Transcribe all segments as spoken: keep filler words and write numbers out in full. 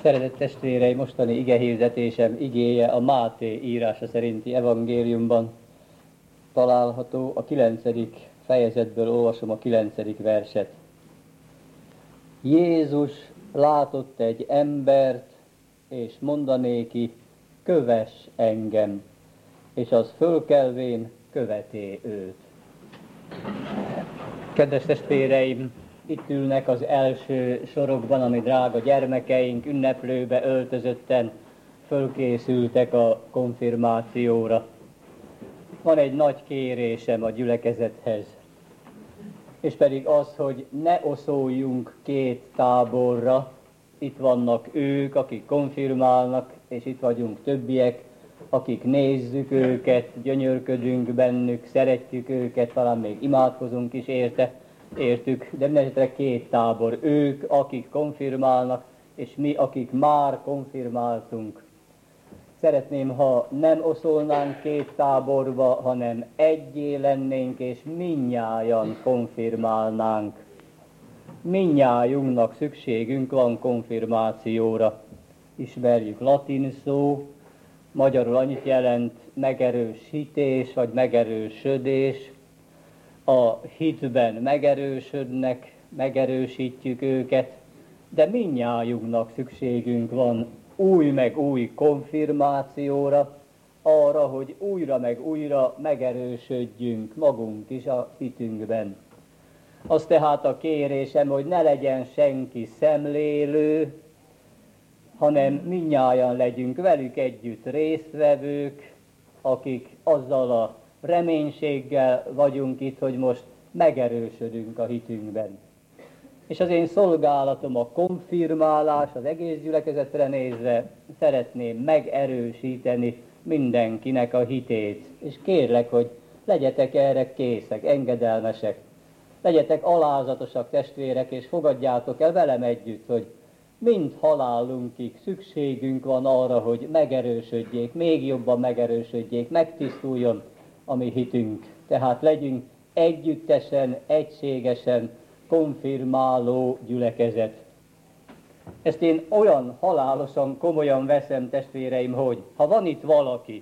Szeretett testvérei, mostani igehirdetésem igéje a Máté írása szerinti evangéliumban található, a kilencedik fejezetből olvasom a kilencedik verset. Jézus látott egy embert, és mondanéki, kövess engem, és az fölkelvén követé őt. Kedves testvéreim, itt ülnek az első sorokban, ami drága gyermekeink, ünneplőbe öltözötten fölkészültek a konfirmációra. Van egy nagy kérésem a gyülekezethez, és pedig az, hogy ne oszoljunk két táborra. Itt vannak ők, akik konfirmálnak, és itt vagyunk többiek, akik nézzük őket, gyönyörködünk bennük, szeretjük őket, talán még imádkozunk is érte, értük, de mindenesetre két tábor. Ők, akik konfirmálnak, és mi, akik már konfirmáltunk. Szeretném, ha nem oszolnánk két táborba, hanem egyé lennénk, és mindnyájan konfirmálnánk. Mindnyájunknak szükségünk van konfirmációra. Ismerjük latin szó, magyarul annyit jelent megerősítés, vagy megerősödés. A hitben megerősödnek, megerősítjük őket, de mindnyájunknak szükségünk van új meg új konfirmációra, arra, hogy újra meg újra megerősödjünk magunk is a hitünkben. Az tehát a kérésem, hogy ne legyen senki szemlélő, hanem mindnyájan legyünk velük együtt résztvevők, akik azzal a reménységgel vagyunk itt, hogy most megerősödünk a hitünkben. És az én szolgálatom a konfirmálás, az egész gyülekezetre nézve szeretném megerősíteni mindenkinek a hitét. És kérlek, hogy legyetek erre készek, engedelmesek, legyetek alázatosak testvérek, és fogadjátok el velem együtt, hogy mind halálunkig szükségünk van arra, hogy megerősödjék, még jobban megerősödjék, megtisztuljon a mi hitünk. Tehát legyünk együttesen, egységesen konfirmáló gyülekezet. Ezt én olyan halálosan komolyan veszem, testvéreim, hogy ha van itt valaki,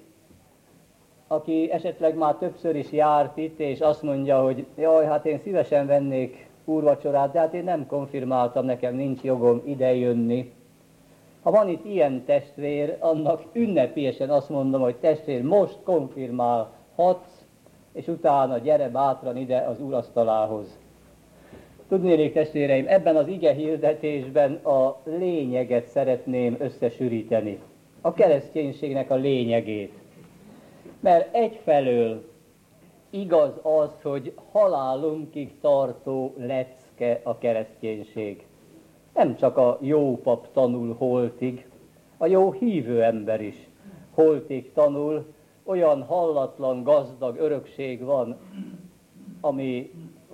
aki esetleg már többször is járt itt, és azt mondja, hogy jaj, hát én szívesen vennék úrvacsorát, de hát én nem konfirmáltam, nekem nincs jogom idejönni. Ha van itt ilyen testvér, annak ünnepélyesen azt mondom, hogy testvér, most konfirmálhatsz, és utána gyere bátran ide az úrasztalához. Tudnélik, testvéreim, ebben az ige hirdetésben a lényeget szeretném összesűríteni. A kereszténységnek a lényegét. Mert egyfelől igaz az, hogy halálunkig tartó lecke a kereszténység. Nem csak a jó pap tanul holtig, a jó hívő ember is holtig tanul. Olyan hallatlan, gazdag örökség van, ami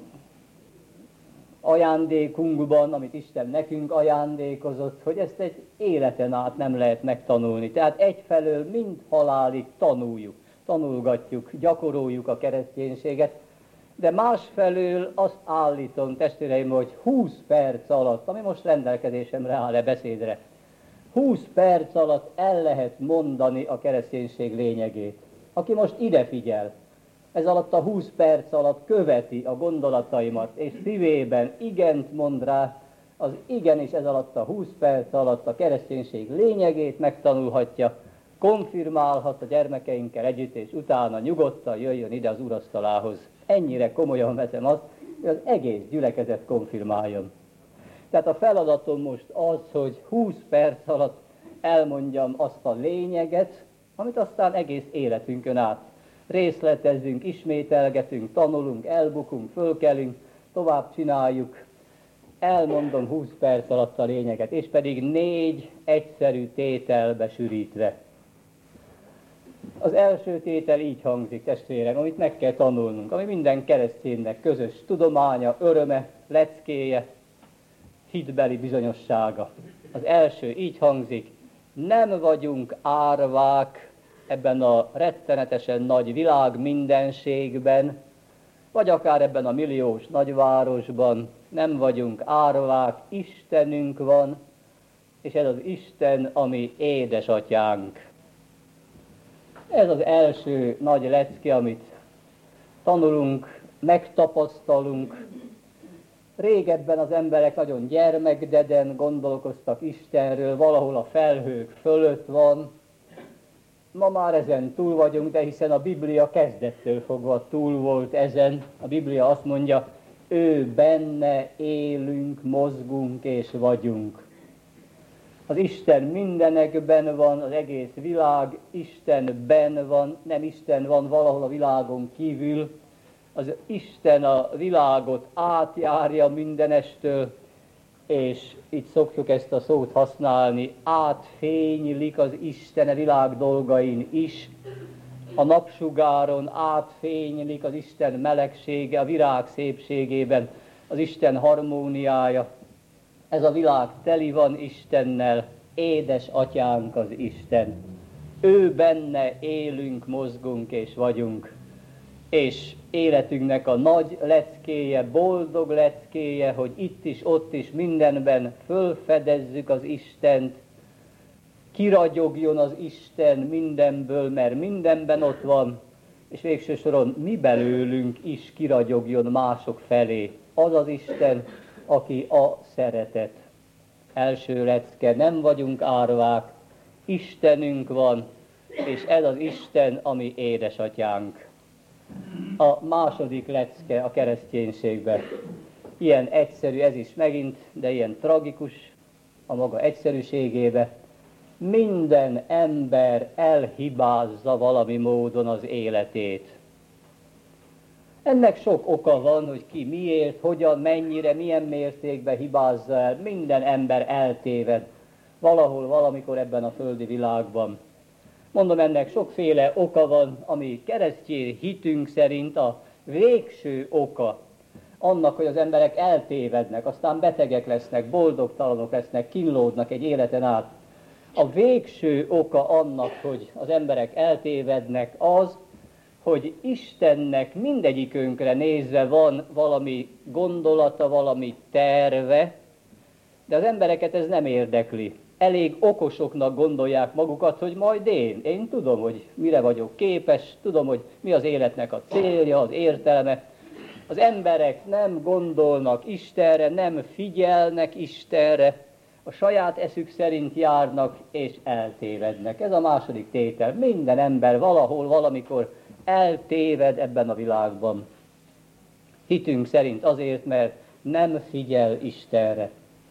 ajándékunkban, amit Isten nekünk ajándékozott, hogy ezt egy életen át nem lehet megtanulni. Tehát egyfelől mind halálig tanuljuk, tanulgatjuk, gyakoroljuk a kereszténységet, de másfelől azt állítom, testvéreim, hogy húsz perc alatt, ami most rendelkezésemre áll e beszédre, húsz perc alatt el lehet mondani a kereszténység lényegét. Aki most ide figyel, ez alatt a húsz perc alatt követi a gondolataimat, és szívében igent mond rá, az igenis ez alatt a húsz perc alatt a kereszténység lényegét megtanulhatja, konfirmálhat a gyermekeinkkel együtt, és utána nyugodtan jöjjön ide az úrasztalához. Ennyire komolyan veszem azt, hogy az egész gyülekezet konfirmáljon. Tehát a feladatom most az, hogy húsz perc alatt elmondjam azt a lényeget, amit aztán egész életünkön át részletezzünk, ismételgetünk, tanulunk, elbukunk, fölkelünk, tovább csináljuk. Elmondom húsz perc alatt a lényeget, és pedig négy egyszerű tételbe sűrítve. Az első tétel így hangzik, testvérem, amit meg kell tanulnunk, ami minden kereszténynek közös tudománya, öröme, leckéje, hitbeli bizonyossága. Az első így hangzik, nem vagyunk árvák ebben a rettenetesen nagy világ mindenségben, vagy akár ebben a milliós nagyvárosban, nem vagyunk árvák, Istenünk van, és ez az Isten, ami édesatyánk. Ez az első nagy lecke, amit tanulunk, megtapasztalunk. Régebben az emberek nagyon gyermekdeden gondolkoztak Istenről, valahol a felhők fölött van. Ma már ezen túl vagyunk, de hiszen a Biblia kezdettől fogva túl volt ezen. A Biblia azt mondja, ő benne élünk, mozgunk és vagyunk. Az Isten mindenekben van, az egész világ Istenben van, nem Isten van valahol a világon kívül. Az Isten a világot átjárja mindenestől, és itt szoktuk ezt a szót használni, átfénylik az Isten a világ dolgain is. A napsugáron átfénylik az Isten melegsége, a virág szépségében, az Isten harmóniája. Ez a világ teli van Istennel, édes atyánk az Isten. Ő benne élünk, mozgunk és vagyunk. És életünknek a nagy leckéje, boldog leckéje, hogy itt is, ott is, mindenben fölfedezzük az Istent, kiragyogjon az Isten mindenből, mert mindenben ott van, és végső soron mi belőlünk is kiragyogjon mások felé. Az az Isten, aki a szeretet. Első lecke, nem vagyunk árvák, Istenünk van, és ez az Isten, ami édesatyánk. A második lecke a kereszténységben. Ilyen egyszerű ez is megint, de ilyen tragikus a maga egyszerűségébe. Minden ember elhibázza valami módon az életét. Ennek sok oka van, hogy ki miért, hogyan, mennyire, milyen mértékben hibázza el. Minden ember eltéved valahol, valamikor ebben a földi világban. Mondom, ennek sokféle oka van, ami keresztény hitünk szerint a végső oka annak, hogy az emberek eltévednek, aztán betegek lesznek, boldogtalanok lesznek, kínlódnak egy életen át. A végső oka annak, hogy az emberek eltévednek az, hogy Istennek mindegyikünkre nézve van valami gondolata, valami terve, de az embereket ez nem érdekli. Elég okosoknak gondolják magukat, hogy majd én, én tudom, hogy mire vagyok képes, tudom, hogy mi az életnek a célja, az értelme. Az emberek nem gondolnak Istenre, nem figyelnek Istenre, a saját eszük szerint járnak és eltévednek. Ez a második tétel. Minden ember valahol, valamikor eltéved ebben a világban. Hitünk szerint azért, mert nem figyel Istenre.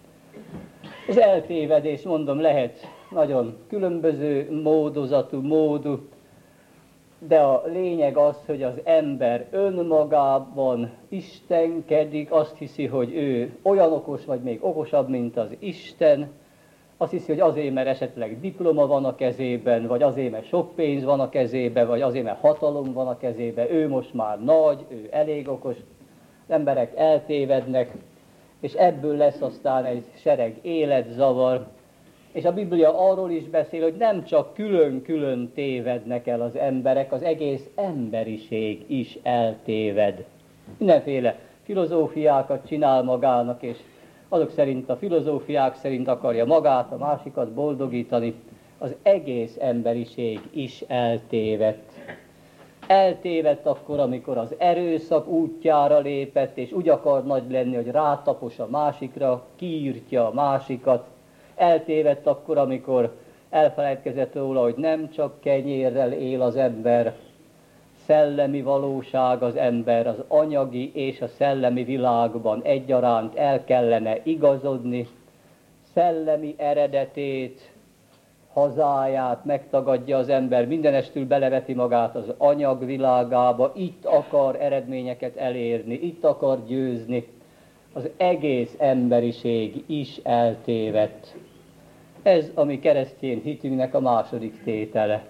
Az eltévedés, mondom, lehet nagyon különböző módozatú, módú, de a lényeg az, hogy az ember önmagában istenkedik, azt hiszi, hogy ő olyan okos, vagy még okosabb, mint az Isten, azt hiszi, hogy azért, mert esetleg diploma van a kezében, vagy azért, mert sok pénz van a kezében, vagy azért, mert hatalom van a kezében, ő most már nagy, ő elég okos. Az emberek eltévednek, és ebből lesz aztán egy sereg életzavar. És a Biblia arról is beszél, hogy nem csak külön-külön tévednek el az emberek, az egész emberiség is eltéved. Mindenféle filozófiákat csinál magának, és azok szerint, a filozófiák szerint akarja magát, a másikat boldogítani. Az egész emberiség is eltévedt. Eltévedt akkor, amikor az erőszak útjára lépett, és úgy akar nagy lenni, hogy rátapos a másikra, kiírtja a másikat. Eltévedt akkor, amikor elfelejtkezett róla, hogy nem csak kenyérrel él az ember, szellemi valóság az ember, az anyagi és a szellemi világban egyaránt el kellene igazodni, szellemi eredetét, hazáját megtagadja az ember, mindenestül beleveti magát az anyagvilágába, itt akar eredményeket elérni, itt akar győzni. Az egész emberiség is eltévedt. Ez a mi keresztény hitünknek a második tétele.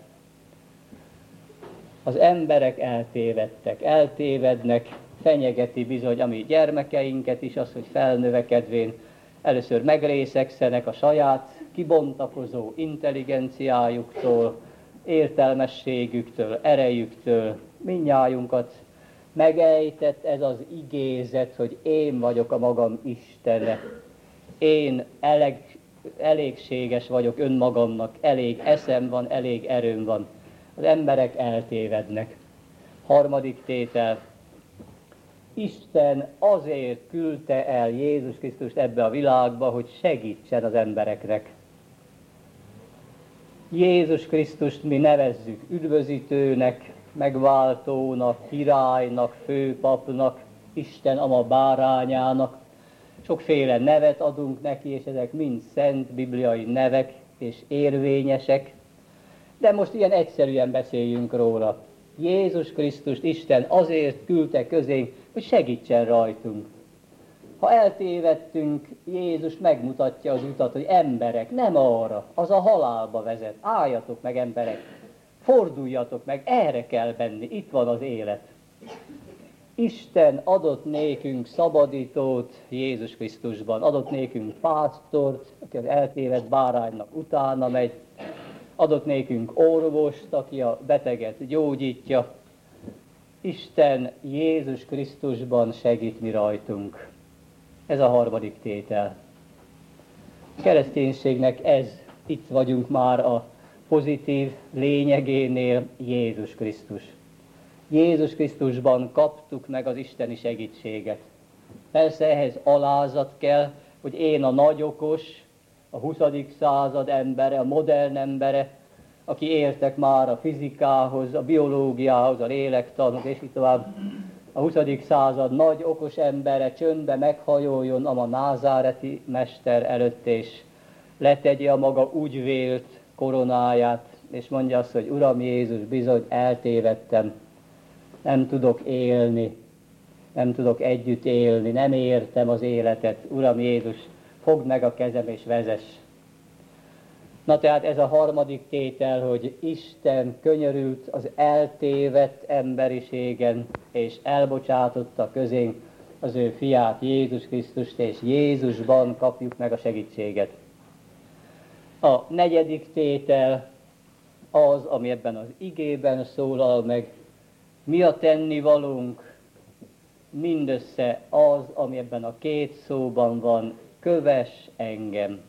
Az emberek eltévedtek, eltévednek, fenyegeti bizony a mi gyermekeinket is az, hogy felnövekedvén először megrészegszenek a saját kibontakozó intelligenciájuktól, értelmességüktől, erejüktől, mindnyájunkat megejtett ez az igézet, hogy én vagyok a magam Istene. Én eleg elégséges vagyok önmagamnak, elég eszem van, elég erőm van. Az emberek eltévednek. Harmadik tétel. Isten azért küldte el Jézus Krisztust ebbe a világba, hogy segítsen az embereknek. Jézus Krisztust mi nevezzük üdvözítőnek, megváltónak, királynak, főpapnak, Isten ama bárányának. Sokféle nevet adunk neki, és ezek mind szent bibliai nevek és érvényesek. De most ilyen egyszerűen beszéljünk róla. Jézus Krisztust Isten azért küldte közénk, hogy segítsen rajtunk. Ha eltévedtünk, Jézus megmutatja az utat, hogy emberek, nem arra, az a halálba vezet. Álljatok meg, emberek, forduljatok meg, erre kell menni, itt van az élet. Isten adott nékünk szabadítót Jézus Krisztusban, adott nékünk pásztort, aki az eltévedt báránynak utána megy, adott nékünk orvost, aki a beteget gyógyítja. Isten Jézus Krisztusban segít mi rajtunk. Ez a harmadik tétel. A kereszténységnek ez, itt vagyunk már a pozitív lényegénél, Jézus Krisztus. Jézus Krisztusban kaptuk meg az isteni segítséget. Persze ehhez alázat kell, hogy én a nagyokos, a huszadik század embere, a modern embere, aki értek már a fizikához, a biológiához, a lélektanhoz, és így tovább, a huszadik század nagy okos embere csöndbe meghajoljon a ma názáreti mester előtt, és letegye a maga úgy vélt koronáját, és mondja azt, hogy Uram Jézus, bizony eltévedtem, nem tudok élni, nem tudok együtt élni, nem értem az életet. Uram Jézus, fogd meg a kezem és vezess. Na tehát ez a harmadik tétel, hogy Isten könyörült az eltévedt emberiségen, és elbocsátotta közénk az ő fiát, Jézus Krisztust, és Jézusban kapjuk meg a segítséget. A negyedik tétel az, ami ebben az igében szólal meg, mi a tennivalónk, mindössze az, ami ebben a két szóban van, kövess engem.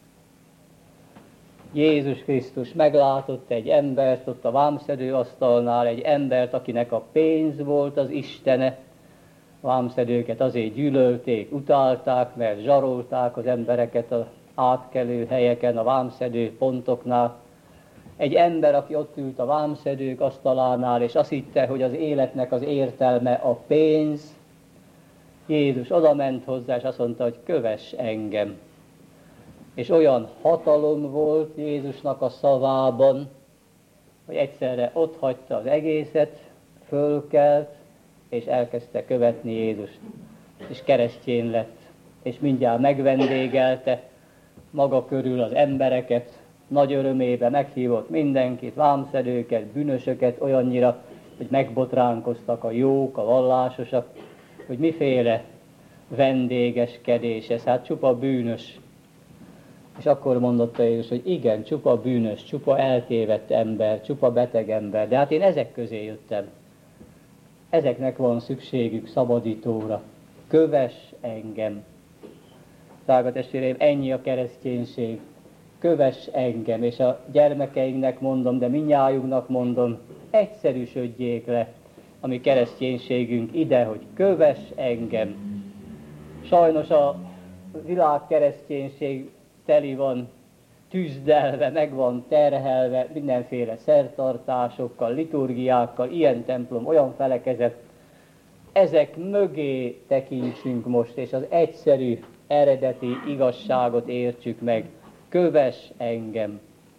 Jézus Krisztus meglátott egy embert ott a vámszedő asztalnál, egy embert, akinek a pénz volt az istene. A vámszedőket azért gyűlölték, utálták, mert zsarolták az embereket az átkelő helyeken, a vámszedő pontoknál. Egy ember, aki ott ült a vámszedők asztalánál, és azt hitte, hogy az életnek az értelme a pénz. Jézus odament hozzá, és azt mondta, hogy kövess engem. És olyan hatalom volt Jézusnak a szavában, hogy egyszerre ott hagyta az egészet, fölkelt, és elkezdte követni Jézust. És keresztjén lett, és mindjárt megvendégelte maga körül az embereket, nagy örömébe meghívott mindenkit, vámszedőket, bűnösöket olyannyira, hogy megbotránkoztak a jók, a vallásosak, hogy miféle vendégeskedés ez, hát csupa bűnös. És akkor mondotta Jézus, hogy igen, csupa bűnös, csupa eltévedt ember, csupa beteg ember, de hát én ezek közé jöttem. Ezeknek van szükségük szabadítóra. Kövess engem. Drága testvéreim, ennyi a kereszténység. Kövess engem, és a gyermekeinknek mondom, de mindnyájunknak mondom, egyszerűsödjék le a mi kereszténységünk ide, hogy kövess engem. Sajnos a világ kereszténység teli van tüzdelve, meg van terhelve mindenféle szertartásokkal, liturgiákkal, ilyen templom, olyan felekezet. Ezek mögé tekintsünk most, és az egyszerű, eredeti igazságot értsük meg. Kövess engem.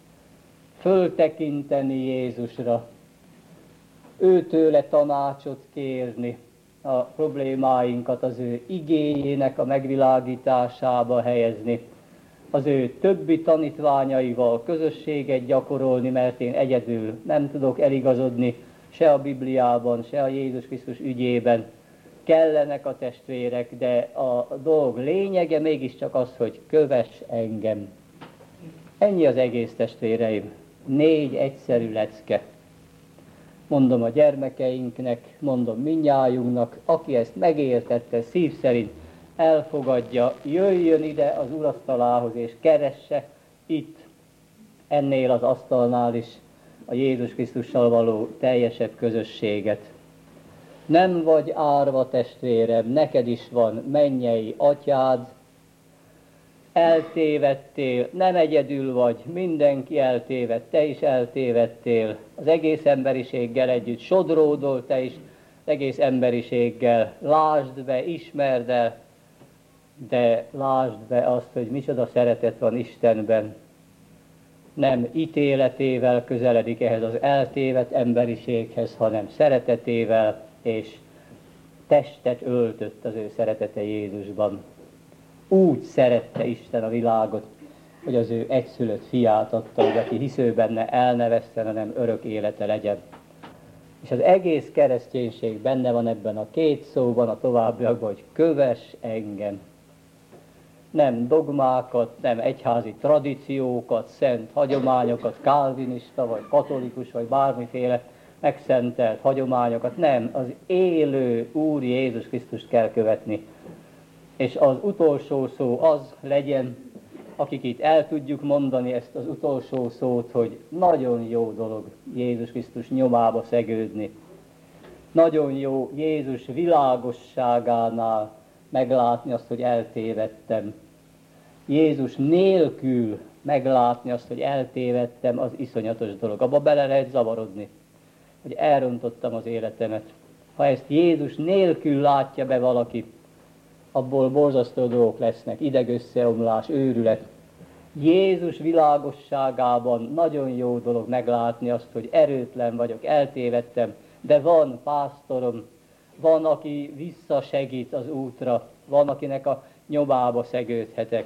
Föltekinteni Jézusra. Őtőle tanácsot kérni, a problémáinkat az ő igéjének a megvilágításába helyezni, az ő többi tanítványaival közösséget gyakorolni, mert én egyedül nem tudok eligazodni se a Bibliában, se a Jézus Krisztus ügyében. Kellenek a testvérek, de a dolog lényege mégiscsak az, hogy kövess engem. Ennyi az egész, testvéreim. Négy egyszerű lecke. Mondom a gyermekeinknek, mondom mindnyájunknak, aki ezt megértette szív szerint, elfogadja, jöjjön ide az urasztalához és keresse, itt, ennél az asztalnál is a Jézus Krisztussal való teljesebb közösséget. Nem vagy árva, testvérem, neked is van mennyei atyád, eltévedtél, nem egyedül vagy, mindenki eltéved, te is eltévedtél, az egész emberiséggel együtt sodródol, te is az egész emberiséggel, lásd be, ismerd el, de lásd be azt, hogy micsoda szeretet van Istenben. Nem ítéletével közeledik ehhez az eltévedt emberiséghez, hanem szeretetével, és testet öltött az ő szeretete Jézusban. Úgy szerette Isten a világot, hogy az ő egyszülött fiát adta, hogy aki hisző benne el ne vesszen, hanem örök élete legyen. És az egész kereszténység benne van ebben a két szóban, a továbbiakban, hogy kövess engem. Nem dogmákat, nem egyházi tradíciókat, szent hagyományokat, kálvinista, vagy katolikus, vagy bármiféle megszentelt hagyományokat, nem, az élő Úr Jézus Krisztust kell követni. És az utolsó szó az legyen, akik itt el tudjuk mondani ezt az utolsó szót, hogy nagyon jó dolog Jézus Krisztus nyomába szegődni. Nagyon jó Jézus világosságánál meglátni azt, hogy eltévedtem. Jézus nélkül meglátni azt, hogy eltévedtem, az iszonyatos dolog. Abba bele lehet zavarodni, hogy elrontottam az életemet. Ha ezt Jézus nélkül látja be valaki, abból borzasztó dolgok lesznek, idegösszeomlás, őrület. Jézus világosságában nagyon jó dolog meglátni azt, hogy erőtlen vagyok, eltévedtem, de van pásztorom, van, aki visszasegít az útra, van, akinek a nyomába szegődhetek.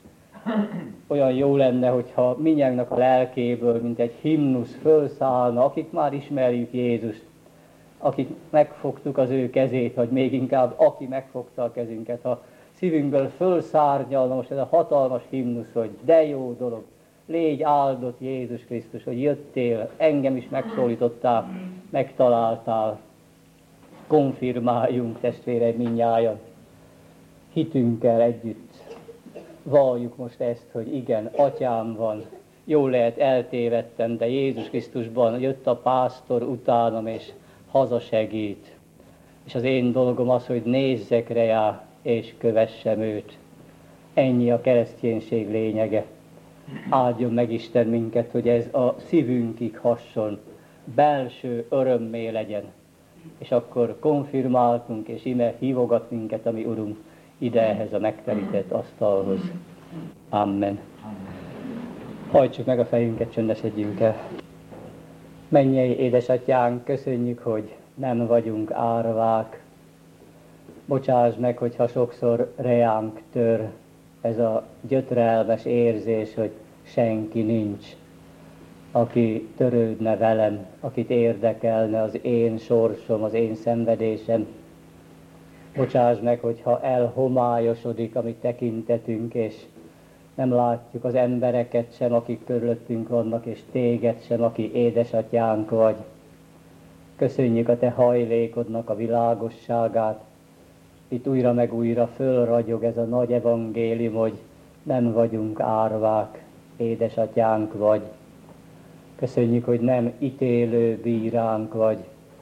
Olyan jó lenne, hogyha mindnyájunknak a lelkéből, mint egy himnusz fölszállna, akik már ismerjük Jézust, akik megfogtuk az ő kezét, vagy még inkább, aki megfogta a kezünket, ha szívünkből fölszárnyalna most ez a hatalmas himnusz, hogy de jó dolog, légy áldott Jézus Krisztus, hogy jöttél, engem is megszólítottál, megtaláltál, konfirmáljunk, testvéreim, mindnyájan, hitünkkel együtt. Valljuk most ezt, hogy igen, atyám van, jól lehet eltévedtem, de Jézus Krisztusban jött a pásztor utánam, és hazasegít. És az én dolgom az, hogy nézzek rá, és kövessem őt. Ennyi a kereszténység lényege. Áldjon meg Isten minket, hogy ez a szívünkig hasson, belső örömmé legyen. És akkor konfirmáltunk, és ime hívogat minket, ami Urunk, ide ehhez a megterített asztalhoz. Amen. Hajtsuk meg a fejünket, csöndesedjünk el. Mennyei édesatyánk, köszönjük, hogy nem vagyunk árvák. Bocsáss meg, hogyha sokszor reánk tör ez a gyötrelmes érzés, hogy senki nincs, aki törődne velem, akit érdekelne az én sorsom, az én szenvedésem. Bocsáss meg, hogyha elhomályosodik a mi tekintetünk, és nem látjuk az embereket sem, akik körülöttünk vannak, és téged sem, aki édesatyánk vagy. Köszönjük a te hajlékodnak a világosságát. Itt újra meg újra fölragyog ez a nagy evangélium, hogy nem vagyunk árvák, édesatyánk vagy. Köszönjük, hogy nem ítélő bíránk vagy,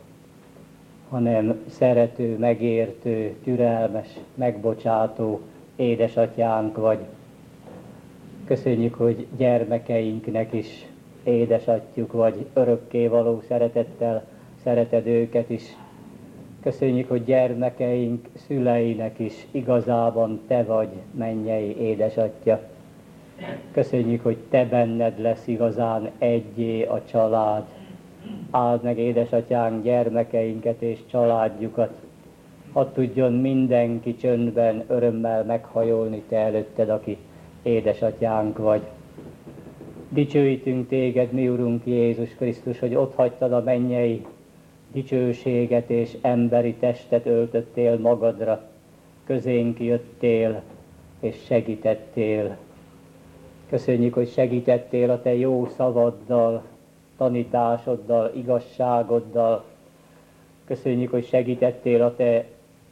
hanem szerető, megértő, türelmes, megbocsátó édesatyánk vagy. Köszönjük, hogy gyermekeinknek is édesatyjuk vagy, örökkévaló szeretettel szereted őket is. Köszönjük, hogy gyermekeink szüleinek is igazában te vagy, mennyei édesatya. Köszönjük, hogy te benned lesz igazán egyé a család. Áld meg, édesatyánk, gyermekeinket és családjukat. Hadd tudjon mindenki csöndben, örömmel meghajolni te előtted, aki édesatyánk vagy. Dicsőítünk téged, mi Urunk Jézus Krisztus, hogy ott hagytad a mennyei dicsőséget és emberi testet öltöttél magadra. Közénk jöttél és segítettél. Köszönjük, hogy segítettél a te jó szavaddal, tanításoddal, igazságoddal. Köszönjük, hogy segítettél a te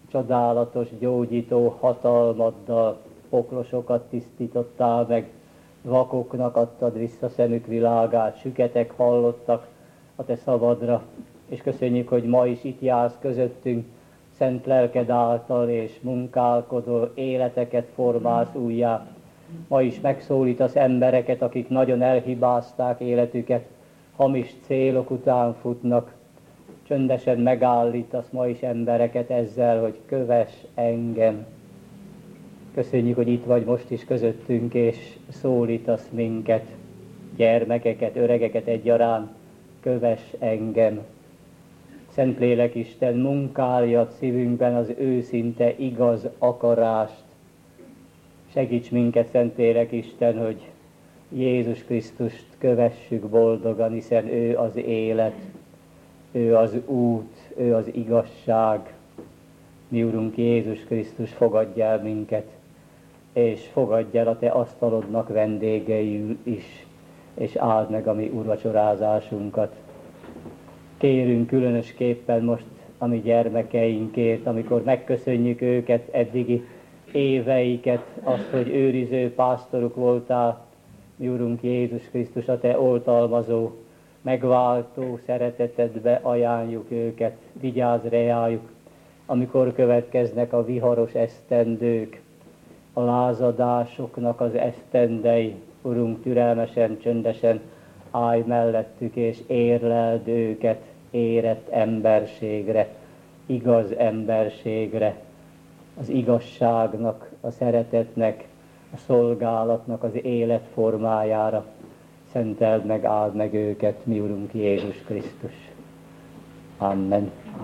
csodálatos, gyógyító hatalmaddal, poklosokat tisztítottál meg, vakoknak adtad vissza szemük világát, süketek hallottak a te szabadra, és köszönjük, hogy ma is itt jársz közöttünk, szent lelked által, és munkálkodó életeket formálsz újjá. Ma is megszólítasz embereket, akik nagyon elhibázták életüket, hamis célok után futnak. Csöndesen megállítasz ma is embereket ezzel, hogy kövess engem. Köszönjük, hogy itt vagy most is közöttünk, és szólítasz minket, gyermekeket, öregeket egyaránt, kövess engem. Szentlélek Isten, munkáljad szívünkben az őszinte, igaz akarást. Segíts minket, Szentlélek Isten, hogy Jézus Krisztust kövessük boldogan, hiszen ő az élet, ő az út, ő az igazság. Mi Urunk Jézus Krisztus, fogadj el minket, és fogadj el a te asztalodnak vendégeiül is, és áld meg a mi úrvacsorázásunkat. Kérünk különösképpen most a mi gyermekeinkért, amikor megköszönjük őket, eddigi éveiket, azt, hogy őriző pásztoruk voltál, mi Urunk Jézus Krisztus, a te oltalmazó, megváltó szeretetedbe ajánljuk őket, vigyázz reájuk, amikor következnek a viharos esztendők, a lázadásoknak az esztendei. Urunk, türelmesen, csöndesen állj mellettük, és érleld őket érett emberségre, igaz emberségre, az igazságnak, a szeretetnek, a szolgálatnak az életformájára. Szenteld meg, áld meg őket, mi Urunk Jézus Krisztus. Amen.